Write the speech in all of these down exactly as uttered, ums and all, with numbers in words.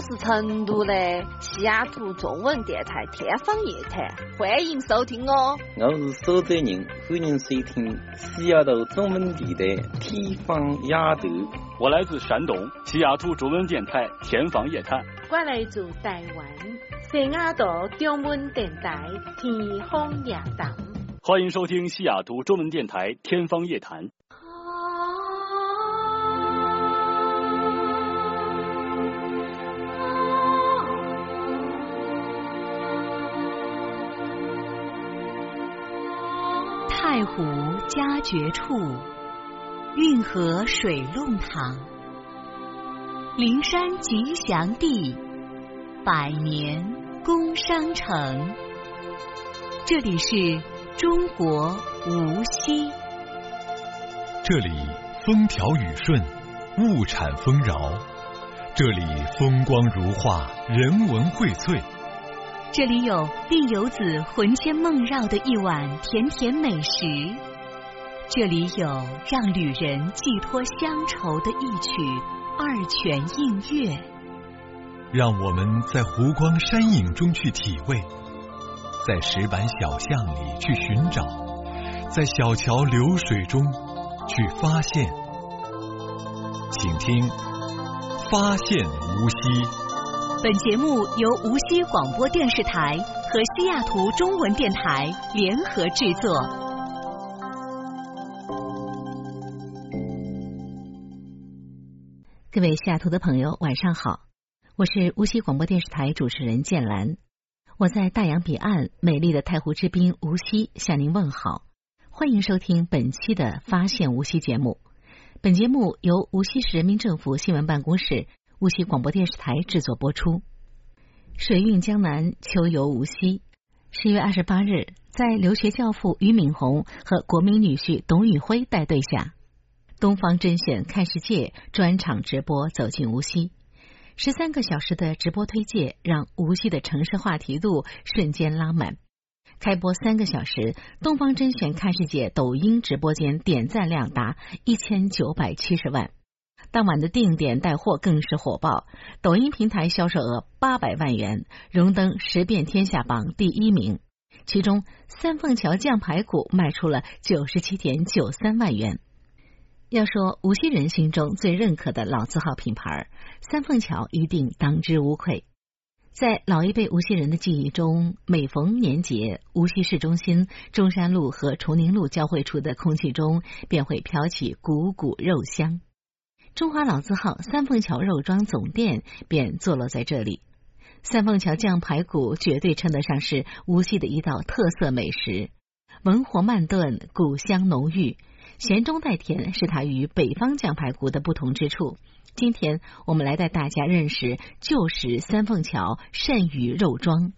是成都的西雅图中文电台天方夜谭，欢迎收听哦。 我是苏州人，欢迎收听西雅图中文电台天方夜谭。 我来自山东西雅图中文电台天方夜谭。 我来自台湾西雅图中文电台天方夜谭。 欢迎收听西雅图中文电台天方夜谭。 太湖佳绝处，运河水弄堂，灵山吉祥地，百年工商城。这里是中国无锡， 这里风调雨顺，物产丰饶，这里风光如画，人文荟萃。 这里有令游子魂牵梦绕的一碗甜甜美食，这里有让旅人寄托乡愁的一曲二泉映月。 让我们在湖光山影中去体味，在石板小巷里去寻找，在小桥流水中去发现。请听《发现无锡》。 本节目由无锡广播电视台和西雅图中文电台联合制作。各位西雅图的朋友，晚上好，我是无锡广播电视台主持人建兰。我在大洋彼岸美丽的太湖之滨无锡向您问好，欢迎收听本期的发现无锡节目。本节目由无锡市人民政府新闻办公室、无锡广播电视台制作播出。水韵江南，秋游无锡。十月二十八日，在留学教父俞敏洪和国民女婿董宇辉带队下，东方甄选看世界专场直播走进无锡。十三个小时的直播推介让无锡的城市话题度瞬间拉满。开播三个小时，东方甄选看世界抖音直播间点赞量达一千九百七十万。当晚的定点带货更是火爆，抖音平台销售额八百万元，荣登十遍天下榜第一名。其中三凤桥酱排骨卖出了九十七点九三万元。要说无锡人心中最认可的老字号品牌，三凤桥一定当之无愧。在老一辈无锡人的记忆中，每逢年节，无锡市中心中山路和崇宁路交汇处的空气中便会飘起股股肉香。中华老字号三凤桥肉庄总店便坐落在这里。三凤桥酱排骨绝对称得上是无锡的一道特色美食，文火慢炖，骨香浓郁，咸中带甜是它与北方酱排骨的不同之处。今天我们来带大家认识旧时三凤桥盛宇肉庄。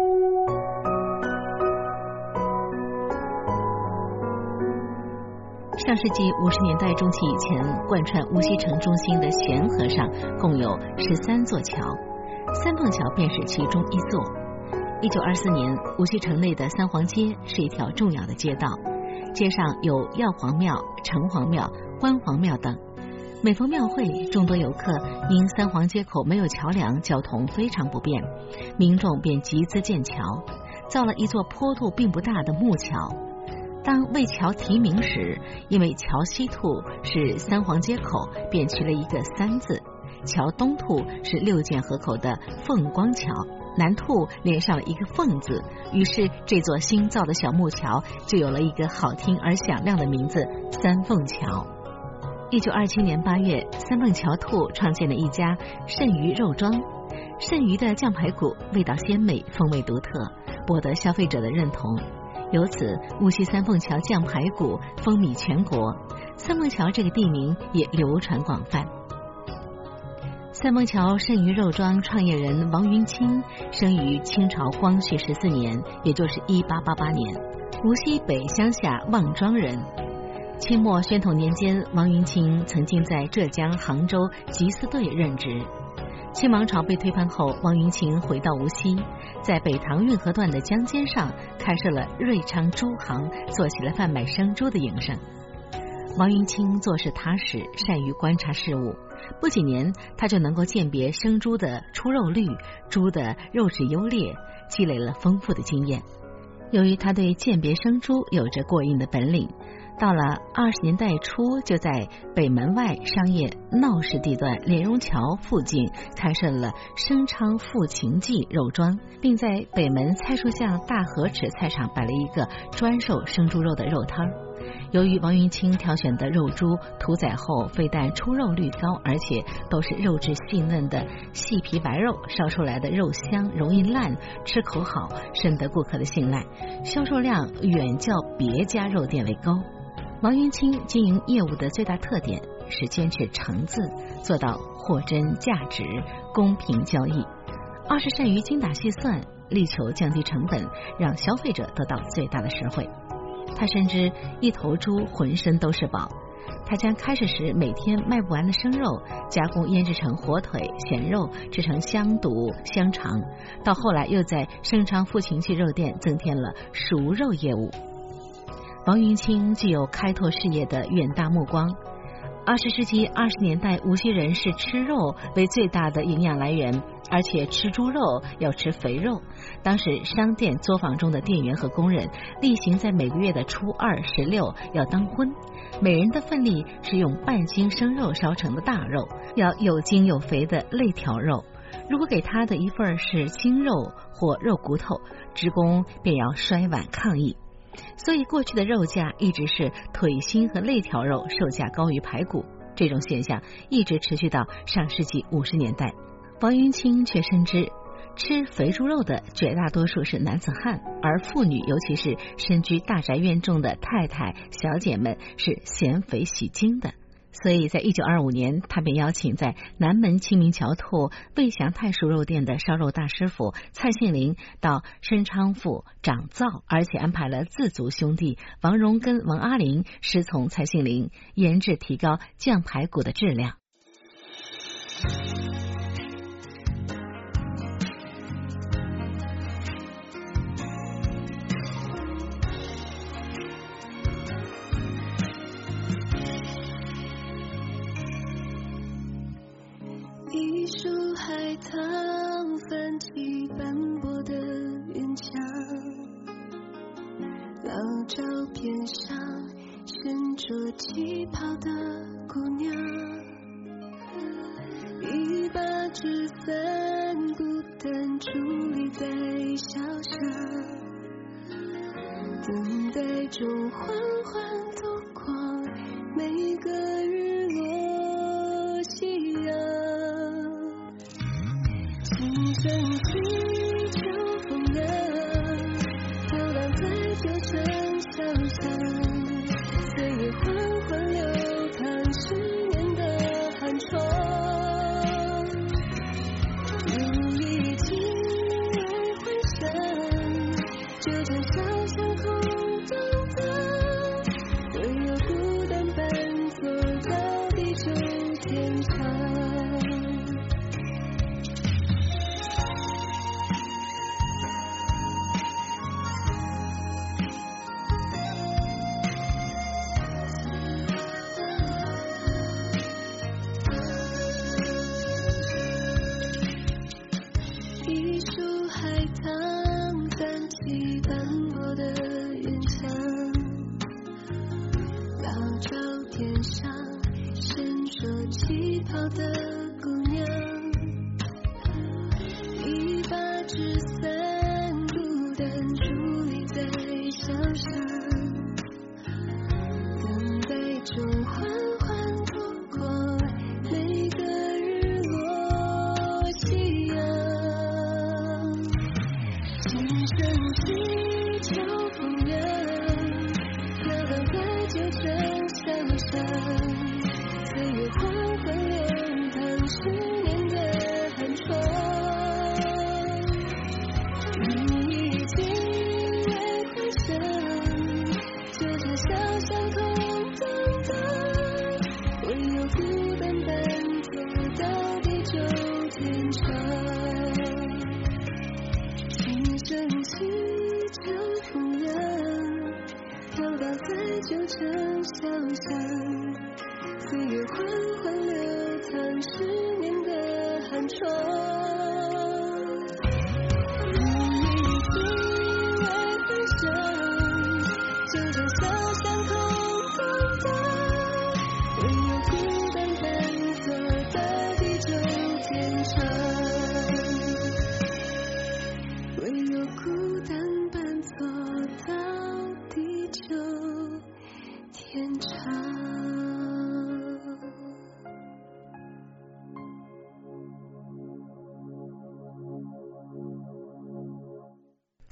上世纪五十年代中期以前，贯穿无锡城中心的咸河上共有十三座桥，三凤桥便是其中一座。一九二四年，无锡城内的三皇街是一条重要的街道，街上有药皇庙、城隍庙、关皇庙等。每逢庙会，众多游客因三皇街口没有桥梁，交通非常不便，民众便集资建桥，造了一座坡度并不大的木桥。当为桥题名时，因为桥西兔是三皇街口，便取了一个三字，桥东兔是六涧河口的凤光桥，南兔连上了一个凤字，于是这座新造的小木桥就有了一个好听而响亮的名字三凤桥。一九二七年八月，三凤桥兔创建了一家盛宇肉庄。盛宇的酱排骨味道鲜美，风味独特，博得消费者的认同。由此，无锡三凤桥酱排骨风靡全国，三凤桥这个地名也流传广泛。三凤桥盛宇肉庄创业人王云清生于清朝光绪十四年，也就是一八八八年，无锡北乡下望庄人。清末宣统年间，王云清曾经在浙江杭州缉私队任职。清王朝被推翻后，王云清回到无锡，在北塘运河段的江间上开设了瑞昌猪行，做起了贩卖生猪的营生。王云清做事踏实，善于观察事物， 不几年，他就能够鉴别生猪的出肉率、猪的肉质优劣，积累了丰富的经验。由于他对鉴别生猪有着过硬的本领，到了二十年代初，就在北门外商业闹市地段莲蓉桥附近开设了生昌富勤记肉庄，并在北门菜树巷大河池菜场摆了一个专售生猪肉的肉摊。由于王云清挑选的肉猪屠宰后非但出肉率高，而且都是肉质细嫩的细皮白肉，烧出来的肉香，容易烂，吃口好，深得顾客的信赖，销售量远较别家肉店为高。王云清经营业务的最大特点是坚持诚字，做到货真价值，公平交易。二是善于精打细算，力求降低成本，让消费者得到最大的实惠。他深知一头猪浑身都是宝，他将开始时每天卖不完的生肉加工腌制成火腿、咸肉，制成香肚、香肠，到后来又在生昌富勤记肉店增添了熟肉业务。王云清具有开拓事业的远大目光。二十世纪二十年代，无锡人视吃肉为最大的营养来源，而且吃猪肉要吃肥肉。当时商店作坊中的店员和工人例行在每个月的初二、十六要当荤，每人的份例是用半斤生肉烧成的大肉，要有筋有肥的肋条肉。如果给他的一份是精肉或肉骨头，职工便要摔碗抗议。所以过去的肉价一直是腿心和肋条肉售价高于排骨，这种现象一直持续到上世纪五十年代。王云清却深知，吃肥猪肉的绝大多数是男子汉，而妇女尤其是身居大宅院中的太太小姐们是嫌肥喜精的。所以在一九二五年，他便邀请在南门清明桥兔魏祥泰熟肉店的烧肉大师傅蔡杏林到申昌府掌灶，而且安排了自族兄弟王荣跟王阿林师从蔡杏林，研制提高酱排骨的质量。 海棠泛起斑驳的云墙，老照片上身着旗袍的姑娘，一把纸伞孤单伫立在小巷，等待中缓缓度过每个日落夕阳。青春期秋风冷，飘荡在旧城小巷，岁月缓缓流淌十年的寒窗，如一镜来回闪，就将小巷空荡荡，温柔孤单伴坐到地久天长。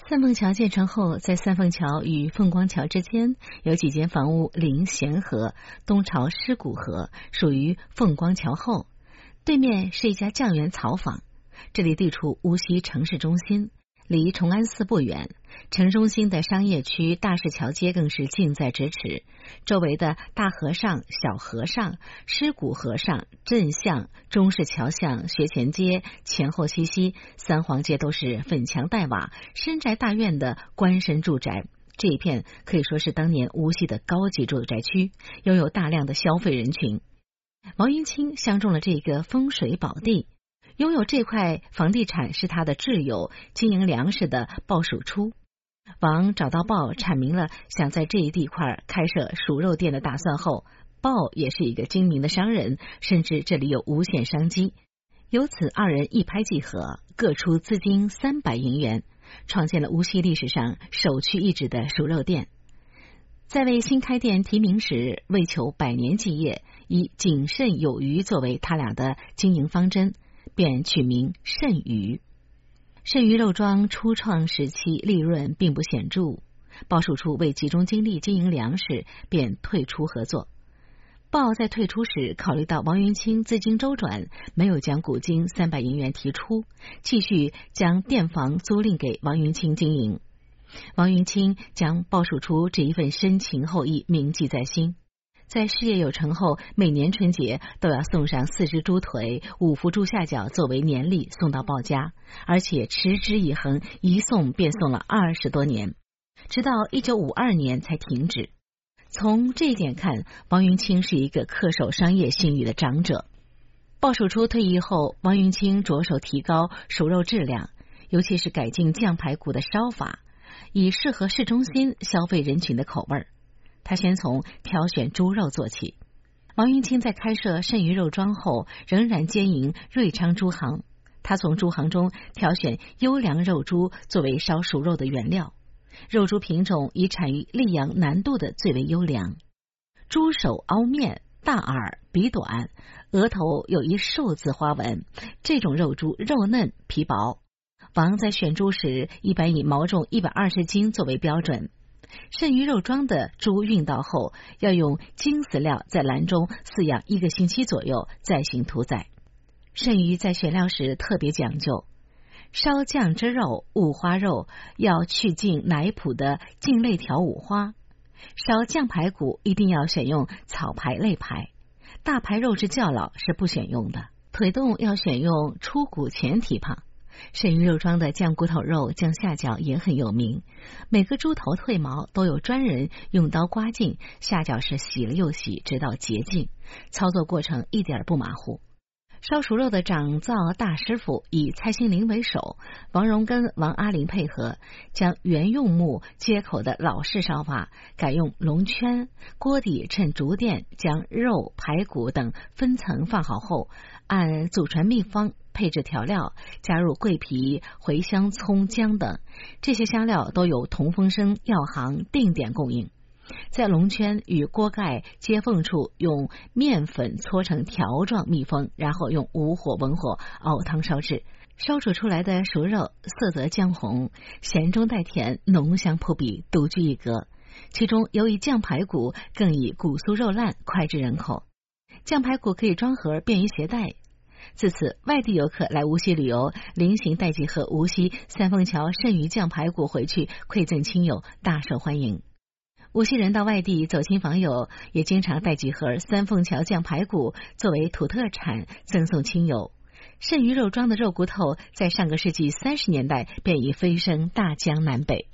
三凤桥建成后，在三凤桥与凤光桥之间有几间房屋临咸河，东朝尸骨河，属于凤光桥后。对面是一家酱园草坊，这里地处无锡城市中心，离崇安寺不远。城中心的商业区大市桥街更是近在咫尺，周围的大和尚、小和尚、尸骨和尚、镇巷、中市桥巷、学前街、前后西西、三皇街都是粉墙黛瓦、深宅大院的官绅住宅。这一片可以说是当年无锡的高级住宅区，拥有大量的消费人群。王云清相中了这个风水宝地，拥有这块房地产是他的挚友经营粮食的鲍蜀初。王找到鲍，阐明了想在这一地块开设熟肉店的打算后，鲍也是一个精明的商人，深知这里有无限商机。由此二人一拍即合，各出资金三百银元，创建了无锡历史上首屈一指的熟肉店。在为新开店提名时，为求百年基业，以谨慎有余作为他俩的经营方针，便取名慎余。慎余肉庄初创时期利润并不显著，鲍蜀初为集中精力经营粮食，便退出合作。鲍在退出时考虑到王云清资金周转，没有将股金三百银元提出，继续将店房租赁给王云清经营。王云清将鲍蜀初这一份深情厚谊铭记在心，在事业有成后，每年春节都要送上四只猪腿、五副猪下脚作为年礼送到鲍家，而且持之以恒，一送便送了二十多年，直到一九五二年才停止。从这一点看，王云清是一个恪守商业信誉的长者。鲍蜀初退役后，王云清着手提高熟肉质量，尤其是改进酱排骨的烧法，以适合市中心消费人群的口味。他先从挑选猪肉做起。王云清在开设慎余肉庄后，仍然经营瑞昌猪行。他从猪行中挑选优良肉猪作为烧熟肉的原料，肉猪品种以产于溧阳南渡的最为优良。猪手凹面，大耳，鼻短，额头有一寿字花纹，这种肉猪肉嫩皮薄。王在选猪时一般以毛重一百二十斤作为标准。慎余肉庄的猪运到后，要用精饲料在栏中饲养一个星期左右，再行屠宰。慎余在选料时特别讲究，烧酱汁肉、五花肉要去尽奶脯的净肋条五花，烧酱排骨一定要选用草排肋排，大排肉质较老是不选用的，腿动要选用出骨前蹄膀。慎余肉庄的酱骨头肉、酱下脚也很有名，每个猪头退毛都有专人用刀刮净，下脚是洗了又洗，直到洁净，操作过程一点不马虎。烧熟肉的掌灶大师傅以蔡新林为首，王荣跟王阿林配合，将原用木接口的老式烧法改用龙圈，锅底趁竹垫将肉、排骨等分层放好后，按祖传秘方配置调料，加入桂皮、茴香、葱、姜等，这些香料都有同风生药行定点供应。在龙圈与锅盖接缝处用面粉搓成条状密封，然后用无火文火熬汤烧制，烧煮出来的熟肉色泽姜红，咸中带甜，浓香扑鼻，独具一格。其中由于酱排骨更以骨酥肉烂，脍炙人口。酱排骨可以装盒，便于携带。自此，外地游客来无锡旅游，临行带几盒无锡三凤桥慎余酱排骨回去馈赠亲友，大受欢迎。无锡人到外地走亲访友，也经常带几盒三凤桥酱排骨作为土特产赠送亲友。慎余肉庄的肉骨头在上个世纪三十年代便已飞升大江南北。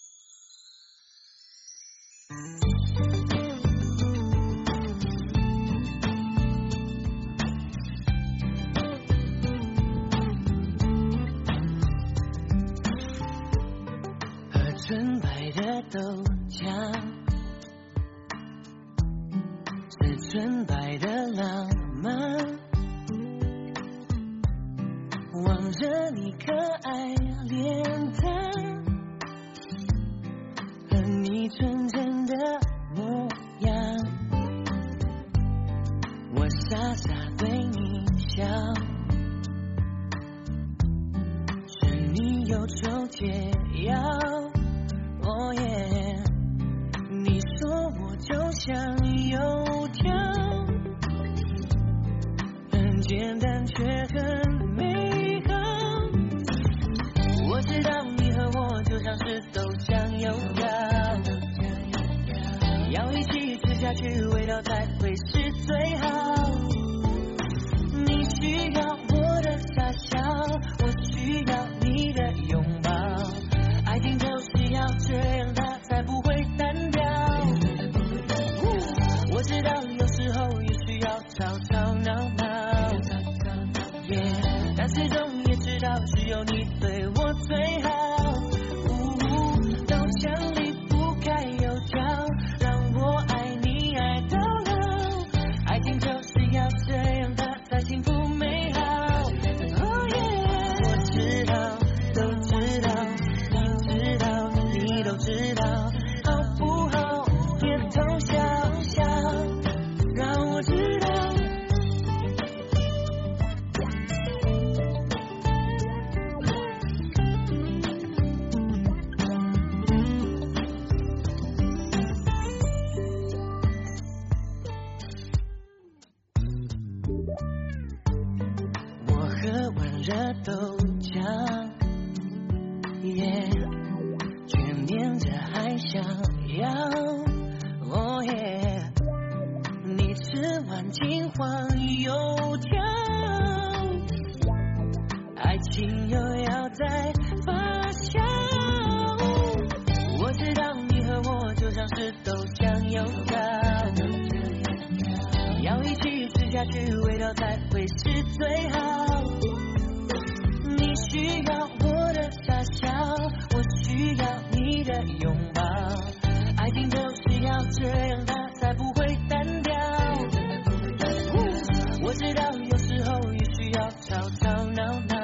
喝纯白的豆浆，是纯白的浪漫，望着你可爱脸蛋和你纯真的模样，我傻傻对你笑，是你忧愁解药。哦耶，你说我就像油条，很简单却很美好。我知道你和我就像是豆浆油条，要一起吃下去，味道才会是最好。你需要我的傻笑，我需要你的拥抱，爱情就是要这样，它才不会单调。我知道有时候也需要吵吵闹闹， yeah, 但始终也知道只有你对我最好。豆浆离不开油条，让我爱你爱到老，爱情就是要这样，它才幸福美好。Oh yeah， 我知道，都知道，你知道，你都知道，好不好？别偷笑笑，让我知道。喝完热豆浆，耶，却念着还想要，哦耶，你吃完金黄油条，爱情又要再发酵。我知道你和我就像是豆浆油条，要一起吃下去，味道才会是最好。你需要我的傻笑，我需要你的拥抱，爱情就是要这样，它才不会单调。我知道有时候也需要吵吵闹闹，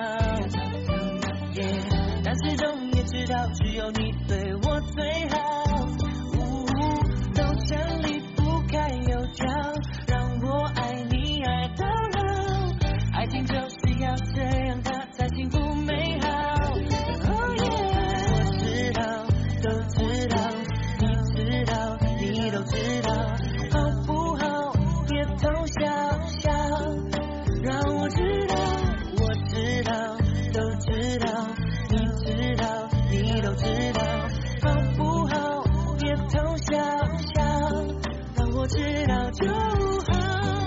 yeah, 但始终也知道只有你对我最好。豆浆离不开油条，让我爱你爱到老，爱情就是要这样，它才幸福美好。Oh yeah， 我知道，都知道，你知道，你都知道，好不好？别偷笑笑，让我知道，我知道，都知道，你知道，你都知道，好不好？别偷笑笑，让我知道就好。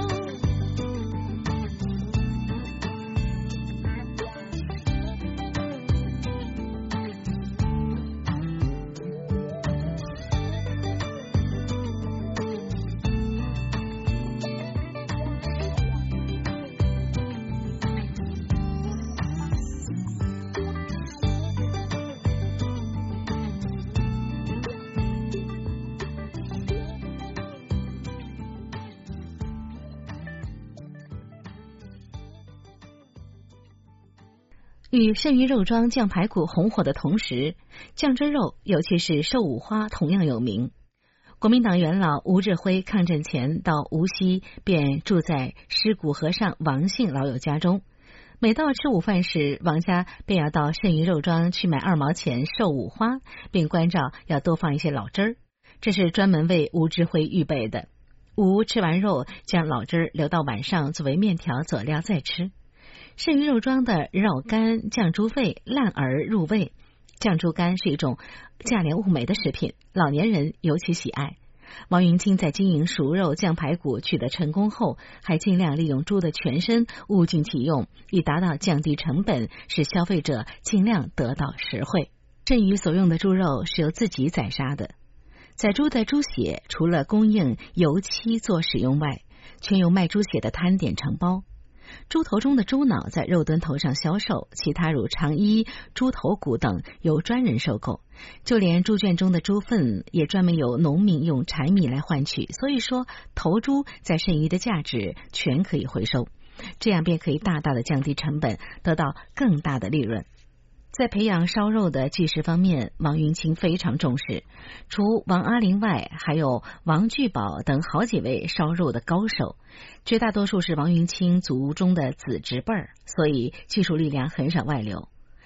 与剩余肉庄酱排骨红火的同时，酱汁肉尤其是瘦五花同样有名。国民党元老吴志辉抗战前到无锡，便住在尸骨和尚王姓老友家中。每到吃午饭时，王家便要到剩余肉庄去买二毛钱瘦五花，并关照要多放一些老汁儿，这是专门为吴志辉预备的。吴吃完肉，将老汁儿留到晚上作为面条佐料再吃。剩余肉庄的肉干、酱猪肺、烂儿入味。酱猪肝是一种价廉物美的食品，老年人尤其喜爱。王云清在经营熟肉酱排骨取得成功后，还尽量利用猪的全身物尽其用，以达到降低成本，使消费者尽量得到实惠。剩余所用的猪肉是由自己宰杀的，宰猪的猪血除了供应油漆做使用外，全由卖猪血的摊点承包。猪头中的猪脑在肉墩头上销售，其他如肠衣、猪头骨等由专人收购，就连猪圈中的猪粪也专门由农民用柴米来换取，所以说头猪在剩余的价值全可以回收，这样便可以大大的降低成本，得到更大的利润。在培养烧肉的技师方面，王云清非常重视，除王阿林外，还有王聚宝等好几位烧肉的高手，绝大多数是王云清族中的子侄辈儿，所以技术力量很少外流。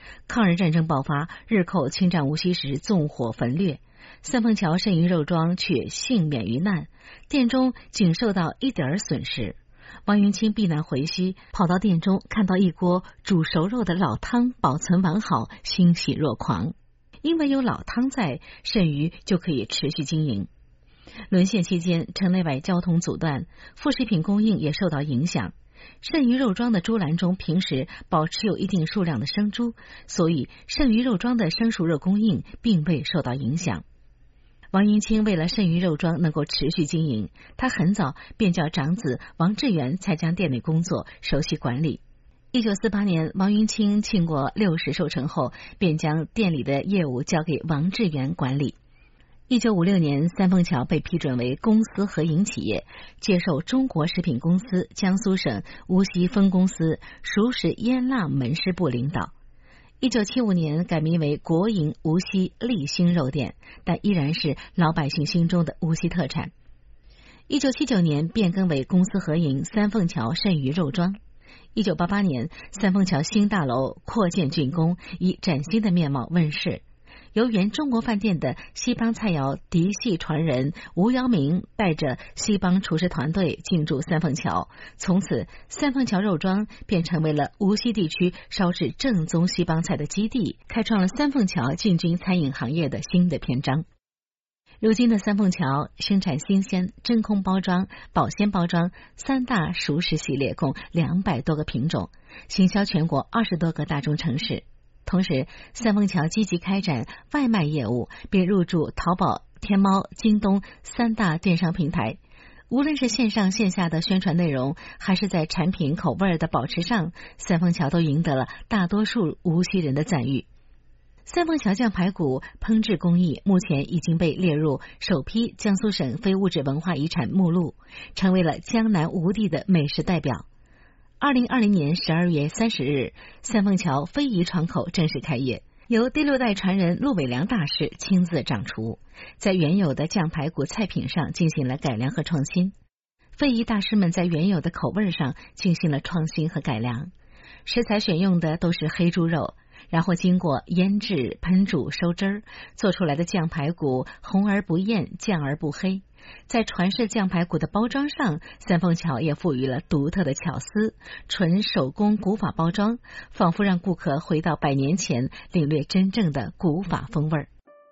抗日战争爆发，日寇侵占无锡时纵火焚掠，三凤桥剩余肉庄却幸免于难，店中仅受到一点损失。王云清避难回西，跑到店中，看到一锅煮熟肉的老汤保存完好，欣喜若狂。因为有老汤在，剩余就可以持续经营。沦陷期间，城内外交通阻断，副食品供应也受到影响。剩余肉庄的猪栏中平时保持有一定数量的生猪，所以剩余肉庄的生熟肉供应并未受到影响。王云清为了剩余肉庄能够持续经营，他很早便叫长子王志元参将店内工作，熟悉管理。一九四八年，王云清庆过六十寿辰后，便将店里的业务交给王志元管理。一九五六年，三凤桥被批准为公私合营企业，接受中国食品公司江苏省无锡分公司熟食腌腊门市部领导。一九七五年改名为国营无锡立新肉店，但依然是老百姓心中的无锡特产。一九七九年变更为公私合营三凤桥剩余肉庄。一九八八年，三凤桥新大楼扩建竣工，以崭新的面貌问世。由原中国饭店的西帮菜肴嫡系传人吴尧明带着西帮厨师团队进驻三凤桥，从此三凤桥肉庄便成为了无锡地区烧制正宗西帮菜的基地，开创了三凤桥进军餐饮行业的新的篇章。如今的三凤桥生产新鲜、真空包装、保鲜包装三大熟食系列，共两百多个品种，行销全国二十多个大中城市。同时，三凤桥积极开展外卖业务，并入驻淘宝、天猫、京东三大电商平台。无论是线上线下的宣传内容，还是在产品口味的保持上，三凤桥都赢得了大多数无锡人的赞誉。三凤桥酱排骨烹制工艺目前已经被列入首批江苏省非物质文化遗产目录，成为了江南无地的美食代表。二零二零年十二月三十日，三凤桥非遗窗口正式开业，由第六代传人陆伟良大师亲自掌厨，在原有的酱排骨菜品上进行了改良和创新。非遗大师们在原有的口味上进行了创新和改良，食材选用的都是黑猪肉，然后经过腌制、烹煮、收汁儿，做出来的酱排骨红而不艳，酱而不黑。在传世酱排骨的包装上，三凤桥也赋予了独特的巧思，纯手工古法包装，仿佛让顾客回到百年前，领略真正的古法风味儿。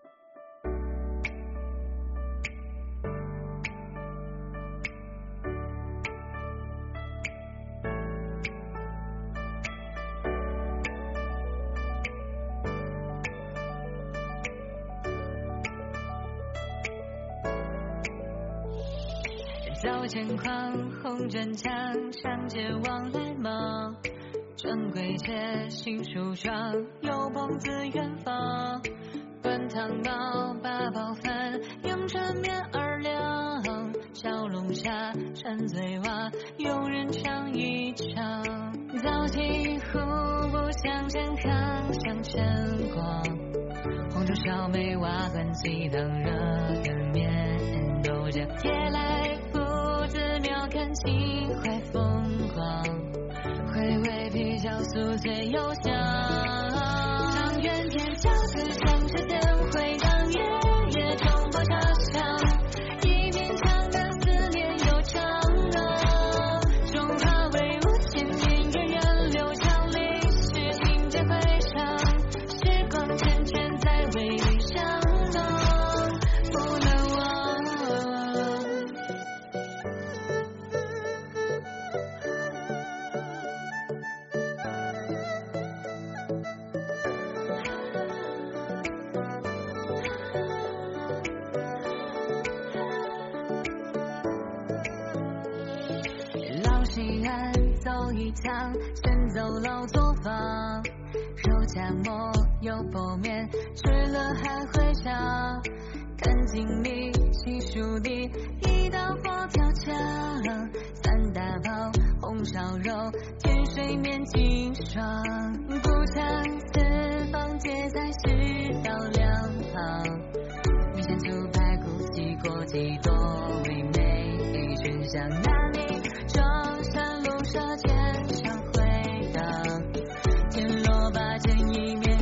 早见狂红砖墙，长街往来忙，正规街新梳妆，有朋自远方。灌汤包八宝饭，阳春面二两，小龙虾馋嘴蛙，有人尝一尝。早起户部向前康，向前逛，红烛烧梅瓦罐鸡汤，热的面豆浆，铁来子庙看秦淮风光，回味啤酒宿醉幽香。长远天饺子城市灯会当，夜夜中爆茶香，一面墙的思念悠长啊。中华威武千年，源远流长，历史经典回肠，时光缱绻在回忆相当，不能忘。西安走一趟，先走老作坊，肉夹馍油薄面，吃了还会想。看经历细数地，一道佛跳墙，三大包红烧肉，甜水面清爽。古墙四方皆在食道两旁，米线猪排骨西锅鸡多味美，一群香那里庄山路上肩上回荡，田螺八煎一面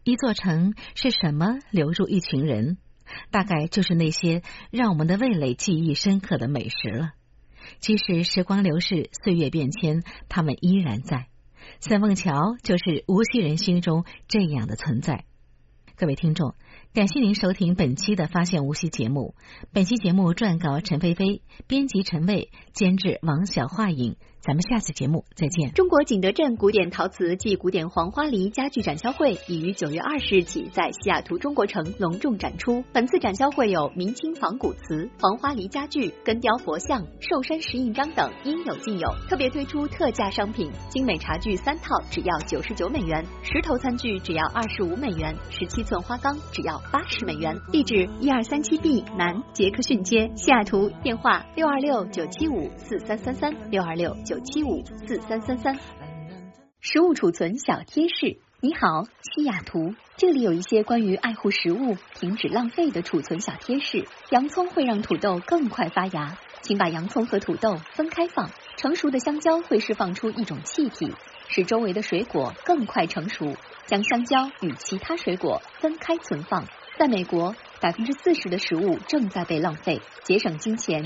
一座城是什么流入一群人？大概就是那些让我们的味蕾记忆深刻的美食了。即使时光流逝，岁月变迁，它们依然在。三凤桥就是无锡人心中这样的存在。各位听众，感谢您收听本期的发现无锡节目。本期节目撰稿陈菲菲，编辑陈卫，监制王小画影。咱们下次节目再见。 中国景德镇古典陶瓷暨古典黄花梨家具展销会已于九月二十日起在西雅图中国城隆重展出。本次展销会有明清仿古瓷、黄花梨家具、根雕佛像、寿山石印章等应有尽有。特别推出特价商品，精美茶具三套只要九十九美元，石头餐具只要二十五美元，十七寸花缸只要八十美元。地址一二三七 B 南杰克逊街，西雅图，电话六二六九七五四三三三六二六九七五四三三三。食物储存小贴士。你好，西雅图，这里有一些关于爱护食物、停止浪费的储存小贴士。洋葱会让土豆更快发芽，请把洋葱和土豆分开放。成熟的香蕉会释放出一种气体，使周围的水果更快成熟。将香蕉与其他水果分开存放。在美国，百分之四十的食物正在被浪费，节省金钱。